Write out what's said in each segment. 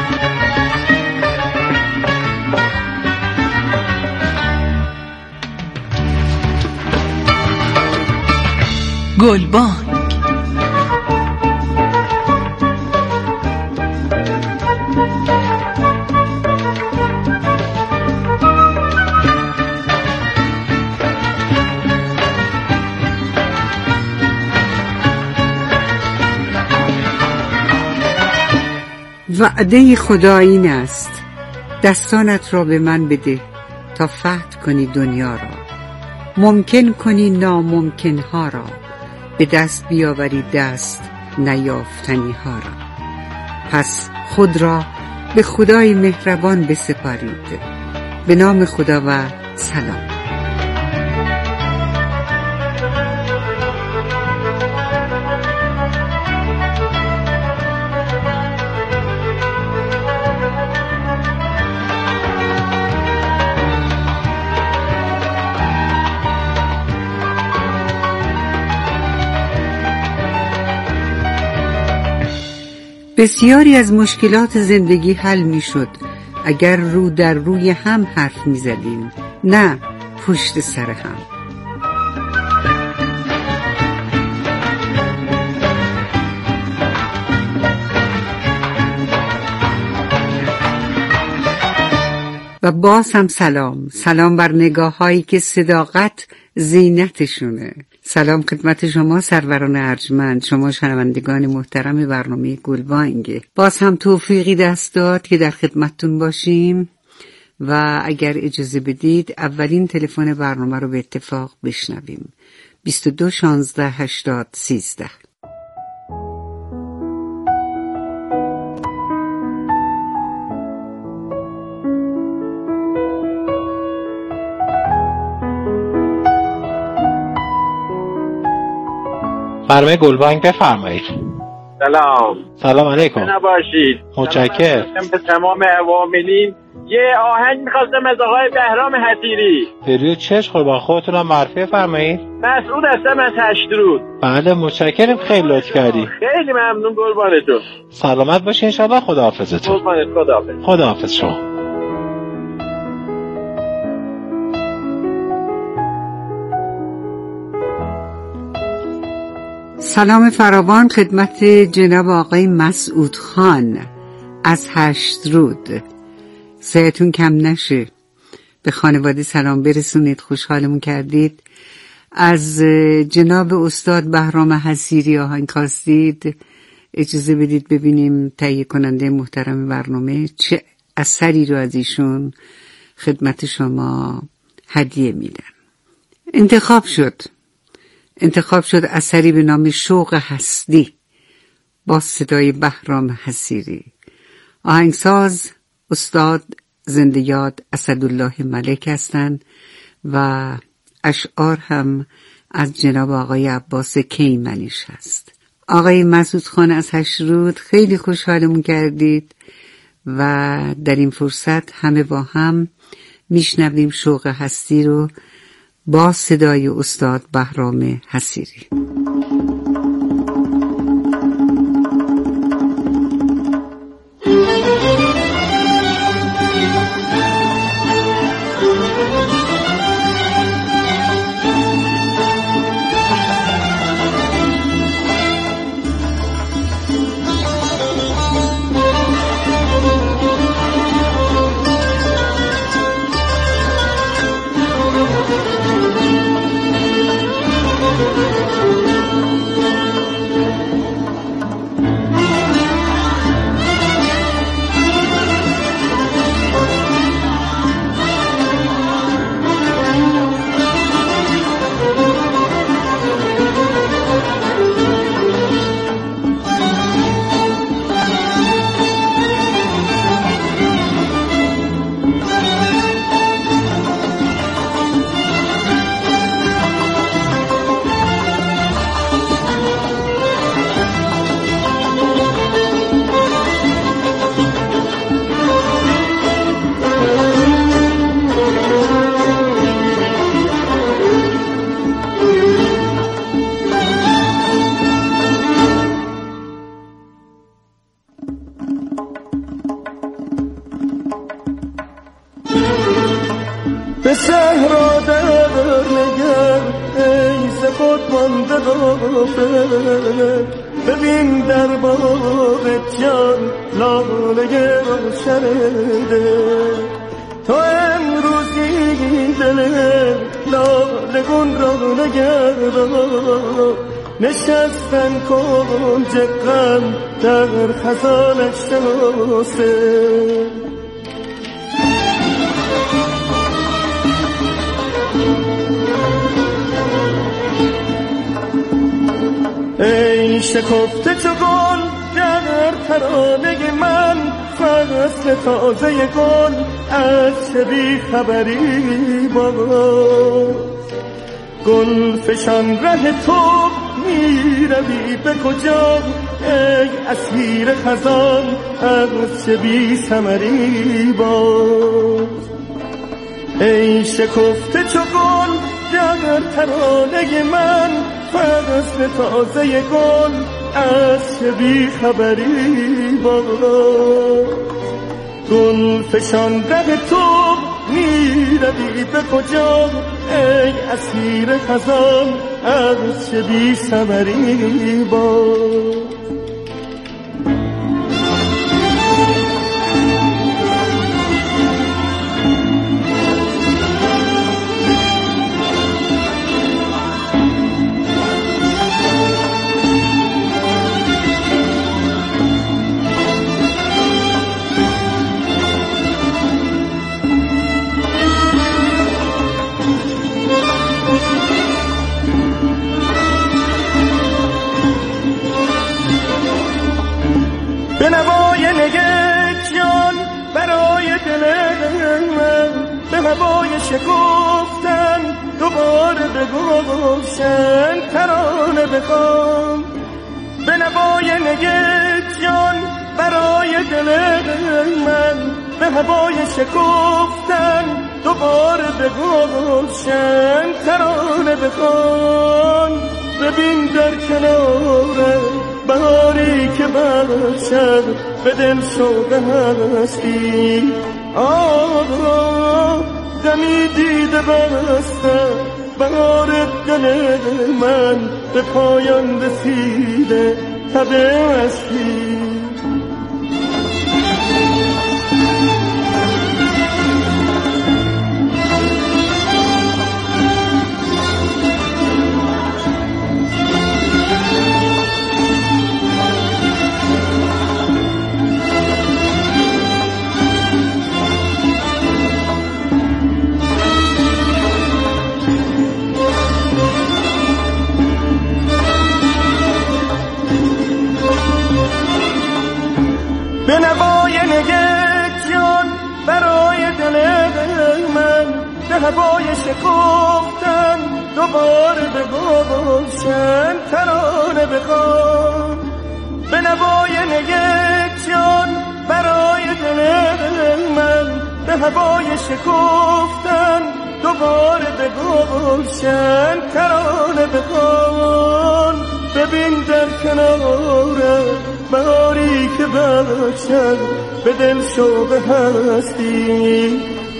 گلبانگ. وعده خدا این است دستانت را به من بده تا فتح کنی دنیا را، ممکن کنی ناممکن ها را، به دست بیاوری دست نیافتنی ها را. پس خود را به خدای مهربان بسپارید. به نام خدا و سلام. بسیاری از مشکلات زندگی حل می شد اگر رو در روی هم حرف می زدیم، نه پشت سر هم. و باز هم سلام بر نگاه هایی که صداقت زینتشونه. سلام خدمت شما سروران ارجمند، شما شنوندگان محترم برنامه گلبانگ. باز هم توفیقی دست داد که در خدمتتون باشیم و اگر اجازه بدید اولین تلفن برنامه رو به اتفاق بشنویم. 22 16 80 13. برنامه گلبانگ بفرمایید. سلام علیکم. نباشید. متشکرم. به تمام عواملین یه آهنگ می‌خواستم از آقای بهرام حصیری. پریود چشم قربان خودتونم معرفی فرمایید. مسعود هستم از هشترود. بله متشکرم، خیلی لطف کردی. خیلی ممنون قربانتون. سلامت باشی ان شاء الله. خداحافظتون. خداحافظ شما. سلام فراوان خدمت جناب آقای مسعود خان از هشترود. صحتون کم نشه. به خانواده سلام برسونید، خوشحالمون کردید. از جناب استاد بهرام حصیری آهنگ خواستید. اجازه بدید ببینیم تهیه کننده محترم برنامه چه اثری رو از ایشون خدمت شما هدیه میدن. انتخاب شد اثری به نام شوق هستی با صدای بهرام حصیری. آهنگساز استاد زنده یاد اسدالله ملک هستند و اشعار هم از جناب آقای عباس کیمنیش هست. آقای مسعود خان از هشترود، خیلی خوشحالمون کردید و در این فرصت همه با هم میشنویم شوق هستی رو با صدای استاد بهرام حصیری. به صحرا در نگر ای ز خود مانده غافل، ببین در باغ جان لاله روشن دل. تو امروزی دل لاله گون را نگردان، نشستن کنج غم در خزانش شناسه. ای شکفته چو گل در ترانه من، فصل تازه گل از چه بی خبری باز. گل فشان ره تو می روی به کجا، ای اسیر خزان از چه بی ثمری باز. ای شکفته چو گل در ترانه من، فصل تازه گل از چه بی خبری باز. گل فشان ره تو می روی به کجا، ای اسیر خزان از چه بی ثمری باز. به نوای نگه جان برای دل من، به هوای شکفتن دوباره به گلشن ترانه بخوام. به نوای نگه جان برای دل من، به هوای شکفتن دوباره به گلشن ترانه بخوام. ببین در کنار بهاری که بخشد به دل شوق هستی، دمی دیده بسته بهار دل من، به پایان رسیده تب مستی. به نوای نگه جان برای دل من، به هوای شکفتن دوباره به گلشن ترانه بخوان. به نوای نگه جان برای دل من، به هوای شکفتن دوباره به گلشن ترانه بخوان. ببین در کنار بهاری که بخشد به دل شوق هستی،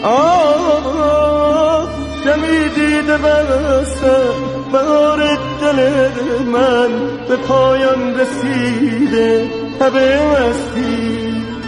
دمی دیده بسته بهار دل من، به پایان رسیده تب مستی.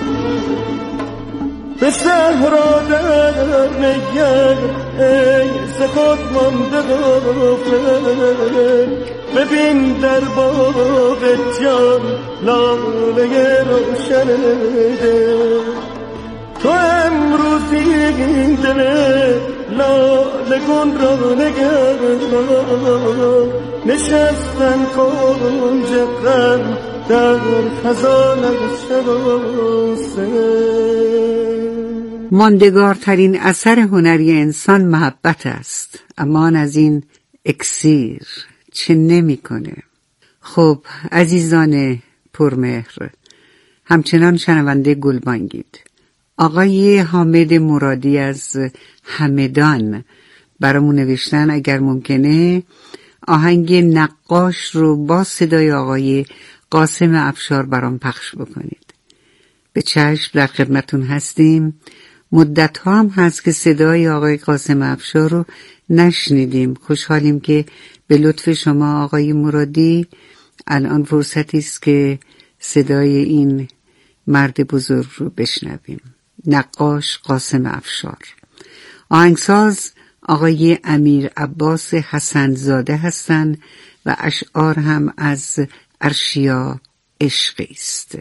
به صحرا در نگر ای ز خود مانده غافل، ببین در باغ جان لاله روشن دل. تو امروزی دل لاله گون را نگردان، نشستن کنج غم در خزانش شناسه. ماندگارترین اثر هنری انسان محبت است، اما از این اکسیر چه نمی کنه. خب عزیزان پرمهر، همچنان شنونده گلبانگید. آقای حامد مرادی از همدان برامون نوشتن اگر ممکنه آهنگ نقاش رو با صدای آقای قاسم افشار برام پخش بکنید. به چشم، در خدمتون هستیم. مدت ها هم هست که صدای آقای قاسم افشار رو نشنیدیم. خوشحالیم که به لطف شما آقای مرادی الان فرصتی است که صدای این مرد بزرگ رو بشنویم. نقاش قاسم افشار. آهنگساز آقای امیر عباس حسن‌زاده هستند و اشعار هم از ارشیا عشقی است.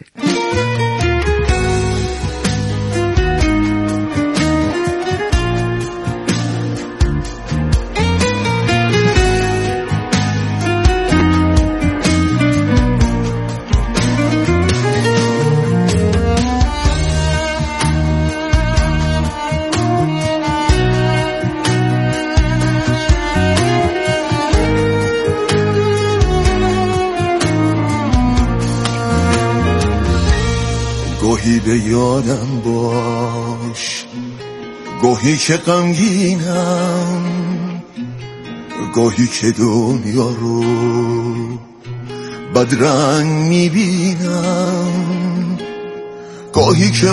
گاهی به یادم باش، گاهی که غمگینم، گاهی که دنیا رو بدرنگ میبینم، گاهی که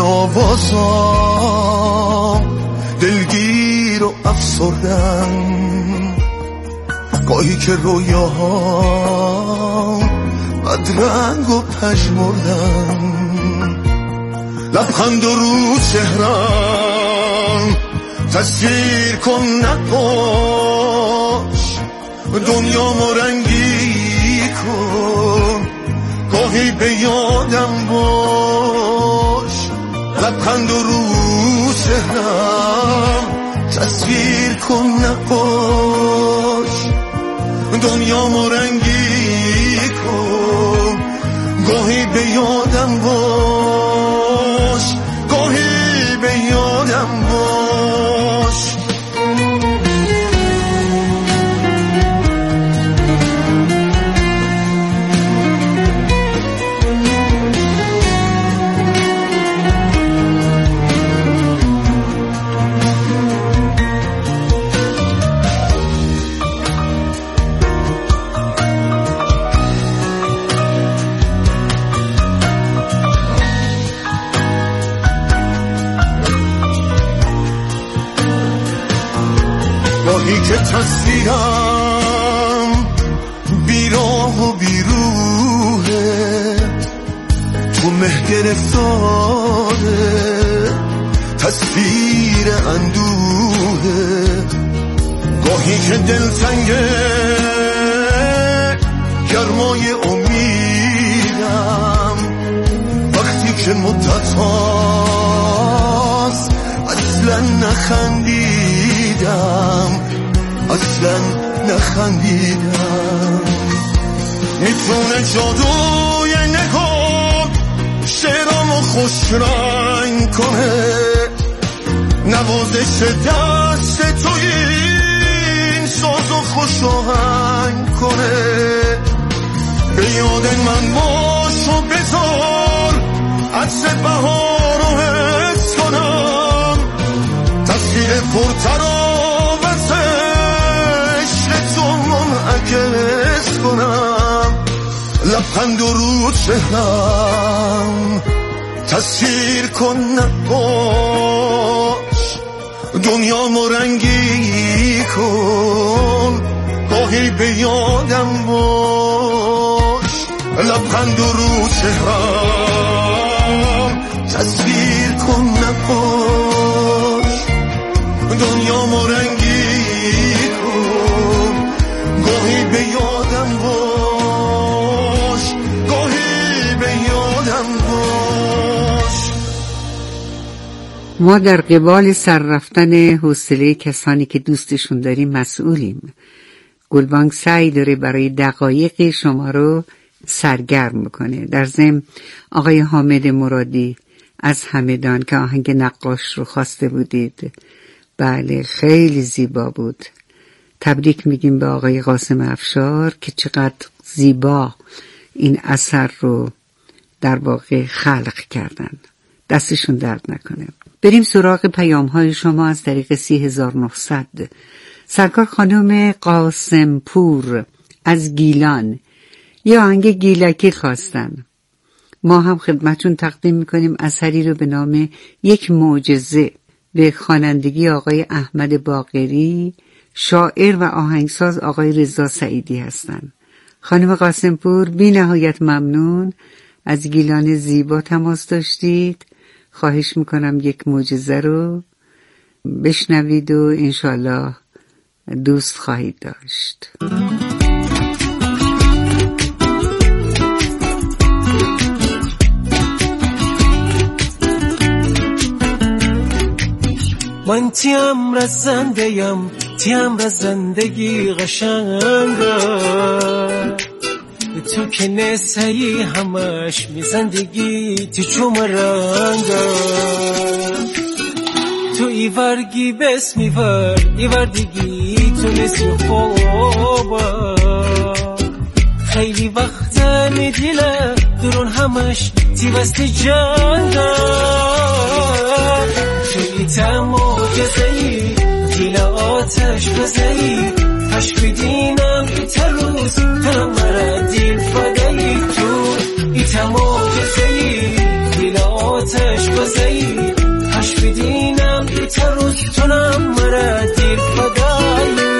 آوازم دلگیر و افسردم، گاهی که رویاها بدرنگ و پژمردم. لبخند رو چهرم تصویر کن نقاش، دنیا رنگی کن، گاهی به یادم باش. لبخند رو چهرم تصویر کن نقاش، دنیا رنگی کن، گاهی به یادم باش، گاهی به یادم باش. گاهی که تصویرم بیراه و بیروحه، تو مه گرفتاره تصویر اندوهه. گاهی که دلتنگه گرمای امیدم، وقتی که مدت هاست اصلا نخندیدم، اصلا نخندیدم. میتونه جادوی نگاه شعرامو خوش رنگ کنه، نوازش دست توی این سازو خوش آهنگ کنه. به یاد من باش و بذار عطر بهار رو حس کنم، تصویر پرتراوت عشق تو منعکس کنم. لبخند رو چهرم تصویر کن نقاش، دنیا رنگی کن، گاهی به یادم باش. لبخند رو چهرم تصویر کن نقاش، دنیا رنگی کن، گاهی به یادم باش، گاهی به یادم باش. ما در قبال سر رفتن حوصله کسانی که دوستشون داریم مسئولیم. گلبانگ سعی داره برای دقایق شما رو سرگرم میکنه. در ضمن آقای حامد مرادی از همدان که آهنگ نقاش رو خواسته بودید، بله خیلی زیبا بود. تبریک میگیم به آقای قاسم افشار که چقدر زیبا این اثر رو در واقع خلق کردن. دستشون درد نکنه. بریم سراغ پیام های شما از طریق 3900. سرکار خانم قاسم پور از گیلان یه آهنگ گیلکی خواستن. ما هم خدمتون تقدیم میکنیم اثری رو به نام یک معجزه به خوانندگی آقای احمد باقری، شاعر و آهنگساز آقای رضا سعیدی هستند. خانم قاسمپور بی نهایت ممنون از گیلان زیبا تماس داشتید. خواهش میکنم یک معجزه رو بشنوید و انشالله دوست خواهید داشت. من تیم رزنده‌یم، تیم رزندگی قشنگه، تو که نسایی همش می زندگی تی چوم رنگه، تو ایورگی بس میور ایوردگی تو نسی خوبه، خیلی وقت میدیله درون همش تی بستی جنگه، توی تماجزهی دیل آتش بزهی کاش بدینم ایتا روز تمره دیل فدهی، تو ایتا موجزهی دیل آتش بزهی کاش بدینم ایتا روز تمره دیل فدهی.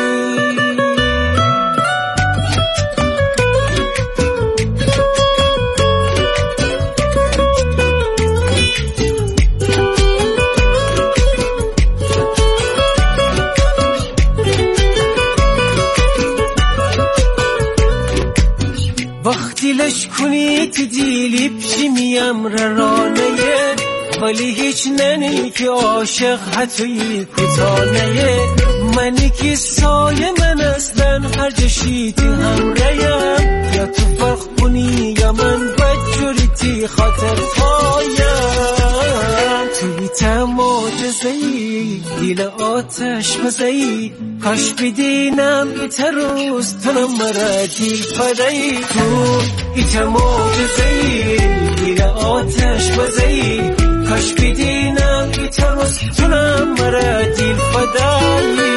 دیلش کنی تی دیلی پیشی میم رانه، ولی هیچ ننی که عاشق حتی کتانه، منی که سایه من اصلا هر جشی تی همرایم، یا تو فرق کنی یا من بدجوری تی خاطر پایم، توی تماجزهی دیل آتش بزهی کاش بدینم ایتا روز تنم مرا دیل فدهی، تو ایتا موجزهی دیل آتش بزهی کاش بدینم ایتا روز تنم مرا دیل فدهی.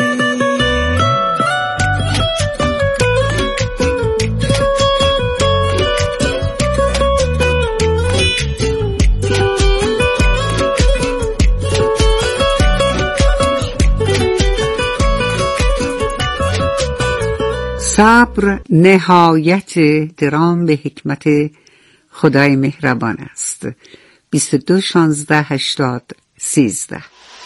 صبر نهایت درام به حکمت خدای مهربان است. 22/16/80-13.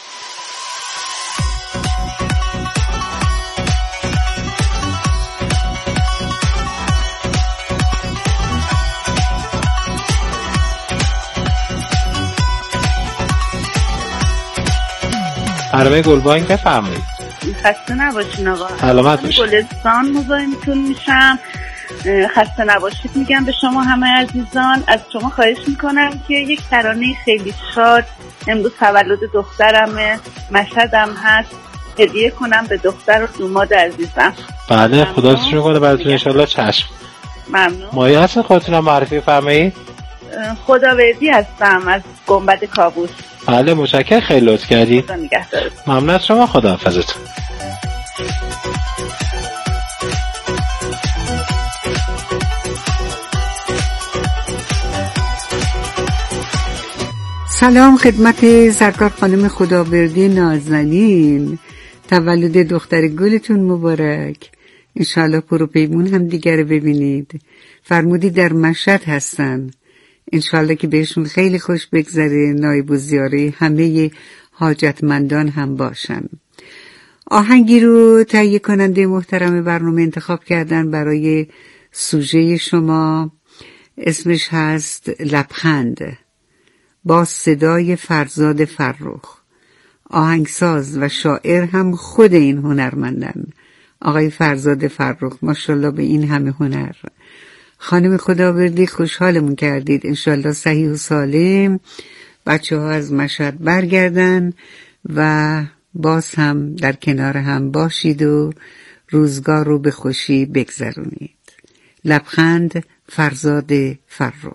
برنامه گلبانگ بفرمایید. خسته نباشین آقا. سلامت باشین. گلستان مزاحمتون میشم. خسته نباشید میگم به شما همه عزیزان. از شما خواهش میکنم که یک ترانه خیلی شاد، امروز تولد دخترمه، مشهدم هست، هدیه کنم به دختر و دوماد عزیزم. بله خدا شکر کنه براتون انشالله. چشم. ممنون. مایه هستن خودتونم معرفی فرمایید. خداوردی هستم از گنبد کابوس. بله متشکرم، خیلی لطف کردید. ممنون از شما، خداحافظتون. سلام خدمت سرکار خانم خداوردی نازنین. تولد دختر گلتون مبارک. انشالله پر و پیمون هم دیگر ببینید. فرمودی در مشهد هستن. انشالله که بهشون خیلی خوش بگذره، نایب الزیاره همه حاجتمندان هم باشن. آهنگی رو تهیه کننده محترم برنامه انتخاب کردن برای سوژه شما. اسمش هست لبخند، با صدای فرزاد فرخ. آهنگساز و شاعر هم خود این هنرمندن، آقای فرزاد فرخ. ماشاءالله به این همه هنر. خانم خداوردی خوشحالمون کردید. انشالله صحیح و سالم بچه ها از مشهد برگردن و باز هم در کنار هم باشید و روزگار رو به خوشی بگذرونید. لبخند، فرزاد فرخ.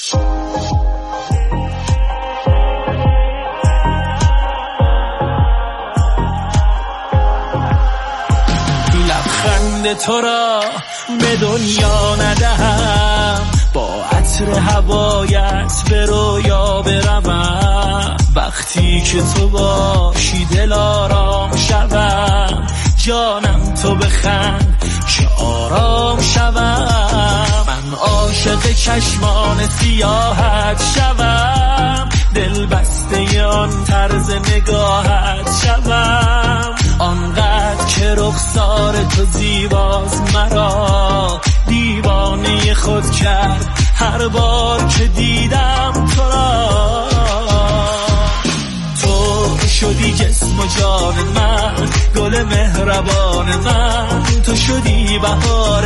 لبخند تو را به دنیا ندهم، با عطر هوایت به رویا بروم. وقتی وقتی که تو باشی دل آرام شوم، جانم تو بخند که آرام شوم. من عاشق چشمان سیاحت شوم، دل بسته آن طرز نگاهت شوم. آنقدر که رخسار تو زیباز مرا دیوانه خود کرد هر بار که دیدم تو را. تو شدی جسم و جان من، گل مهربان من، تو شدی بهار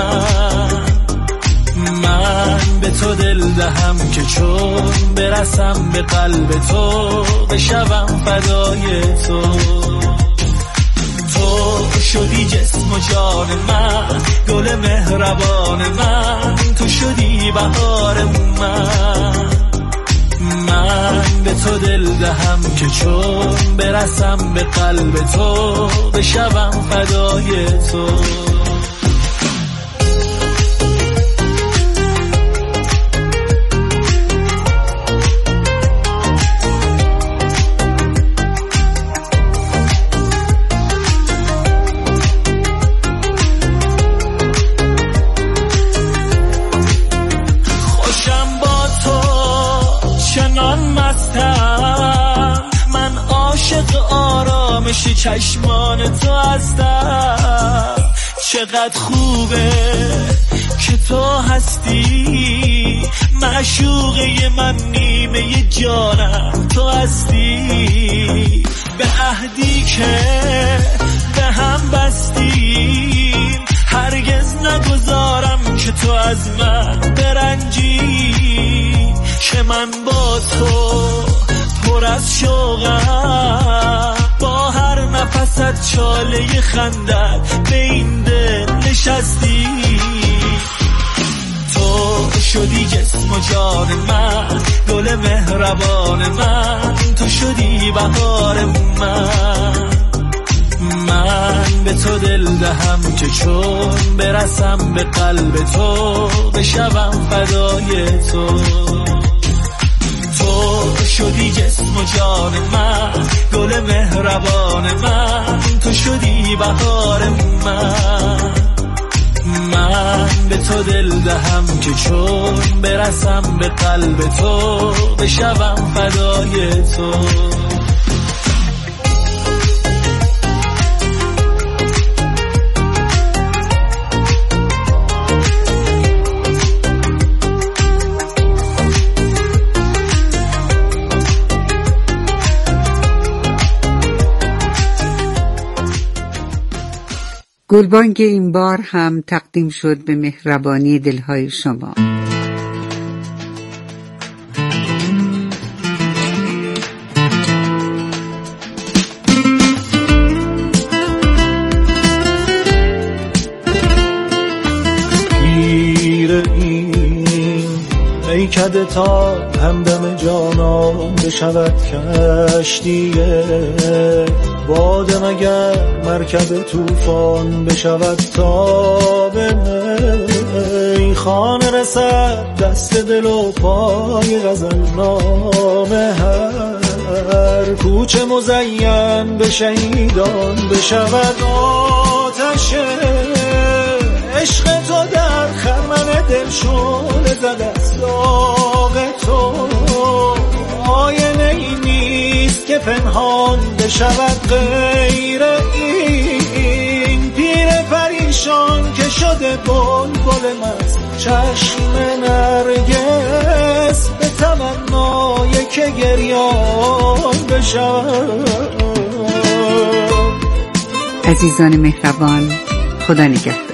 من به تو دل دهم که چون برسم به قلب تو بشوم فدای تو. تو شدی جسم و جان من، گل مهربان من، تو شدی بهار من به تو دل دهم که چون برسم به قلب تو بشوم فدای تو. من عاشق آرامش چشمان تو هستم. چقدر خوبه که تو هستی، معشوقه من، نیمه جانم تو هستی. به عهدی که به هم بستیم هرگز نگذارم که تو از من برنجی. که من با تو پر از شوقم، با هر نفست چاله خندت به این دل نشستی. تو شدی جسم و جان من، گل مهربان من، تو شدی بهار من به تو دل دهم که چون برسم به قلب تو بشوم فدای تو. تو شدی جسم و جان من، گل مهربان من، تو شدی بهار من به تو دل دهم که چون برسم به قلب تو بشوم فدای تو. گلبانگ این بار هم تقدیم شد به مهربانی دلهای شما. گیر این میکده تا همدم جانان بشود کشتیه، باد مگر مرکب طوفان بشود تا به می خانه رسد دست دل و پای غزل نامه، هر کوچه مزین به شهیدان بشود آتش عشق تو در خرمن دل شعله زد از داغ تو. آینه ای نیست که پنهان بشود غیر این پیر پریشان که شده بلبل مست چشم نرگس به تمنای که گریان بشود. عزیزان مهربان، خدا نگهدار.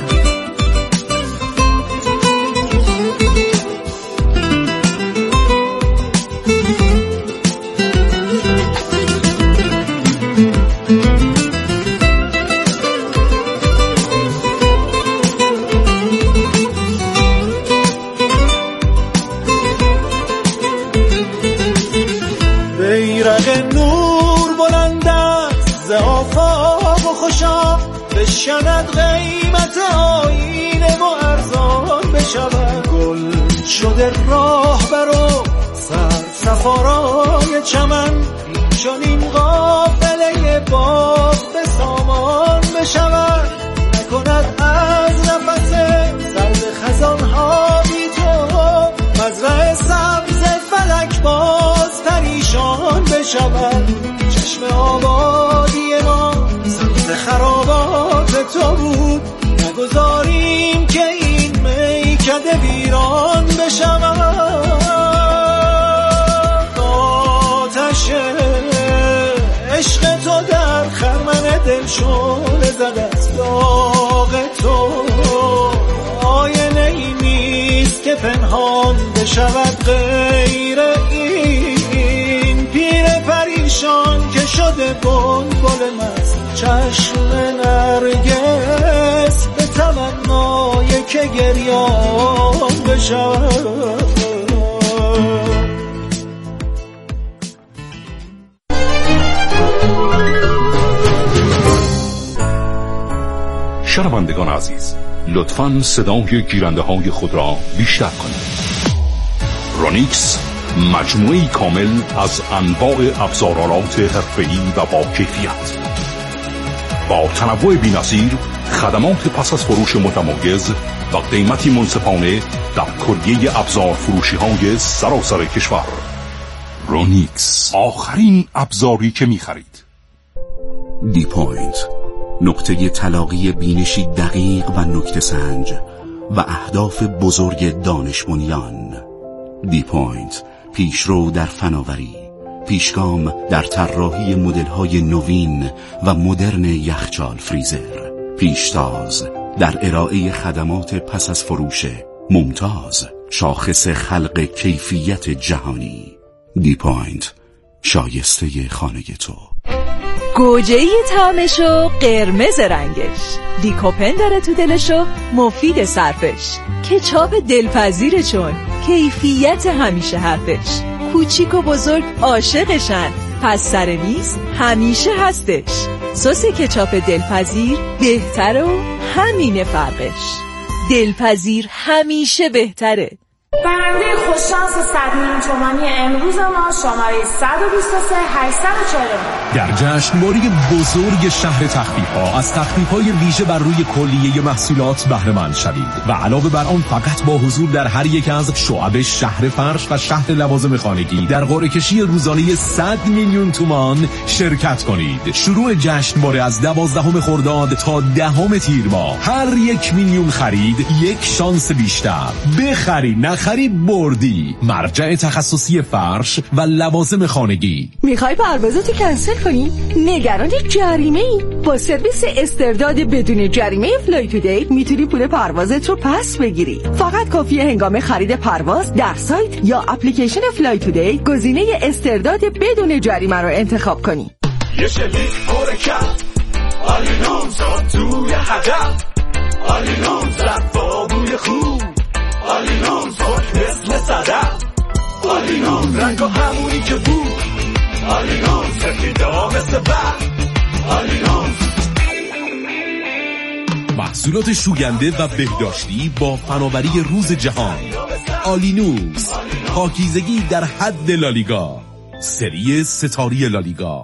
بیرق نور بلند است ز آفاق و خوشا، بشکند قیمت آینه و ارزان بشود. گل شده راه برو سر سفارای چمن، بشود چشم آبادی ما زیر خرابات تو بود. نگذاریم که این میکده ویران بشود. آتش عشق تو در خرمن دل شعله زده است. داغ تو آینه ای نیست که پنهان بشود غیر این پیر پریشان که شده بلبل مست. چشم نرگس به تمنای که گریان بشود. شنوندگان عزیز، لطفاً صدای گیرنده های خود را بیشتر کنید. رونیکس مجموعی کامل از انواع ابزارالات حرفه‌ای و با کیفیت با تنوع بی‌نظیر، خدمات پس از فروش متمایز و قیمتی منصفانه در کلیه ابزار فروشی های سراسر کشور. رونیکس، آخرین ابزاری که می‌خرید. دی پوینت، نقطه تلاقی بینشی دقیق و نکته سنج و اهداف بزرگ دانش بنیان. دی پوینت، پیشرو در فناوری، پیشگام در طراحی مدل‌های نوین و مدرن یخچال فریزر، پیشتاز در ارائه خدمات پس از فروش، ممتاز، شاخص خلق کیفیت جهانی. دی پوینت، شایسته خانه تو. گوجه‌ای طعمشو قرمز رنگش، دیکوپن داره تو دلشو مفید صرفش، کچاپ دلپذیره چون کیفیت همیشه حرفش، کوچیک و بزرگ عاشقشن پس سر میز همیشه هستش. سس کچاپ دلپذیر بهتره و همینه فرقش، دلپذیر همیشه بهتره. برنده خوششانس 100 میلیون تومانی امروز ما شماره 123 849 در جشنواره بزرگ شهر تخفیف‌ها از تخفیف‌های ویژه بر روی کلیه محصولات بهره مند شوید و علاوه بر آن فقط با حضور در هر یک از شعب شهر فرش و شهر لوازم خانگی در قرعه کشی روزانه 100 میلیون تومان شرکت کنید. شروع جشنواره از 12 خرداد تا 10 تیر ماه. هر 1 میلیون خرید یک شانس بیشتر. بخری نخری بردی. مرجع تخصصی فرش و لوازم خانگی. میخوای پروازاتو کنسل کنی؟ نگران جریمه ای؟ با سرویس استرداد بدون جریمه فلای تودی میتونی پول پروازت رو پس بگیری. فقط کافیه هنگام خرید پرواز در سایت یا اپلیکیشن فلای تودی گزینه استرداد بدون جریمه رو انتخاب کنی. یه شلیک پر کرد آلینون زاد توی هدف، آلینون زد با بوی خوب، آلینون زد مثل صدف، آلینون رنگ و همونی که بود، آلینون سفیدا مثل برد، آلینون. محصولات شوینده و بهداشتی با فناوری روز جهان. آلینوس، پاکیزگی در حد لالیگا، سری ستاری لالیگا.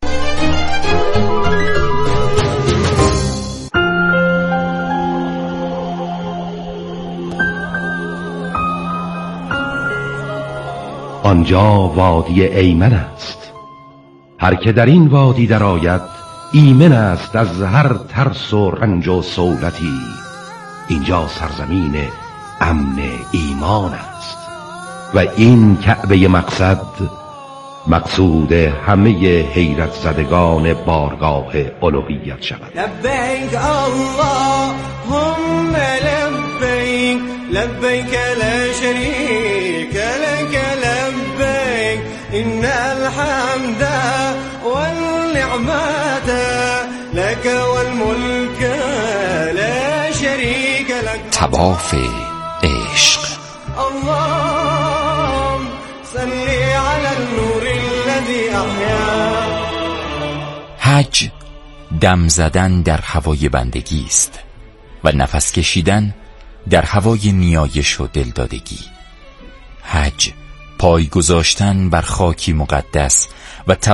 آنجا وادی ایمن است، هر که در این وادی درآید ایمن است از هر ترس و رنج و صولتی. اینجا سرزمین امن ایمان است و این کعبه مقصود همه حیرت زدگان بارگاه الوهیت شود. لبیک اللهم لبیک، لبیک لا شریک لک لبیک، ان الحمد والنعمت لك والملك لا شریک لك. طواف عشق. اللهم صل علی النور الذي احیا. حج دم زدن در هوای بندگی است و نفس کشیدن در هوای نیایش و دلدادگی. حج پای گذاشتن بر خاکی مقدس و